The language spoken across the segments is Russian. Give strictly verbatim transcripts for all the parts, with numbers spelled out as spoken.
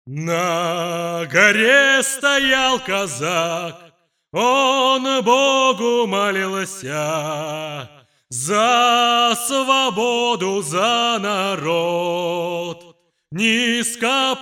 На горе стоял казак, он Богу молился за свободу, за народ, низко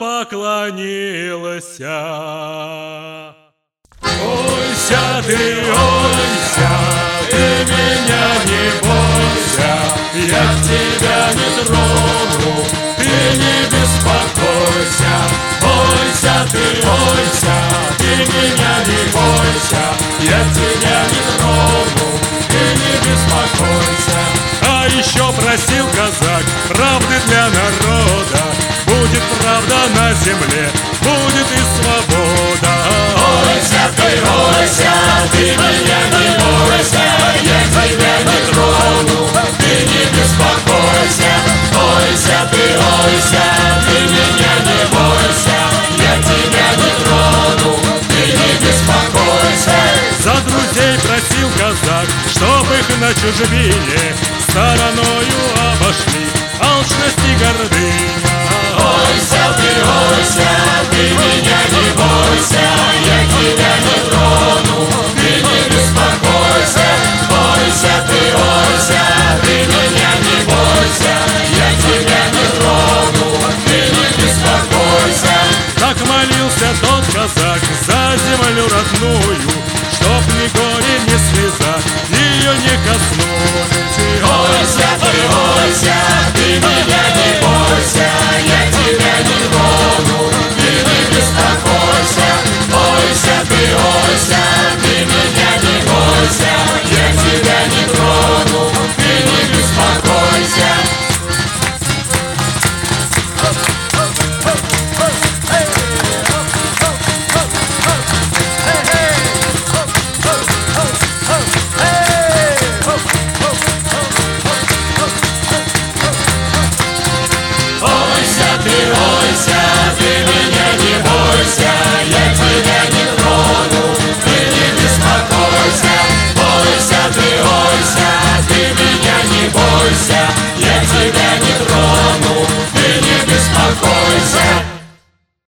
поклонился. Ойся ты, ойся, ты меня не бойся, я тебя не трону, ты не беспокойся. Ойся ты, ойся, ты меня не бойся, я тебя не трону, ты не беспокойся. А еще просил казак правды для народа, будет правда на земле, будет и свобода. Ойся ты, ойся, ты меня не бойся, я тебя не трону, ты не беспокойся. Ойся ты, ойся, ты меня не бойся, я тебя не трону, ты не беспокойся. За друзей просил казак, чтоб их на чужбине стороною обошли алчность и гордыня. Ойся ты, ойся, ты меня не бойся, я тебя не трону, ты не беспокойся. Ойся ты, ойся, ты меня не бойся, я тебя не трону, ты не беспокойся. Так молился тот казак за землю родную,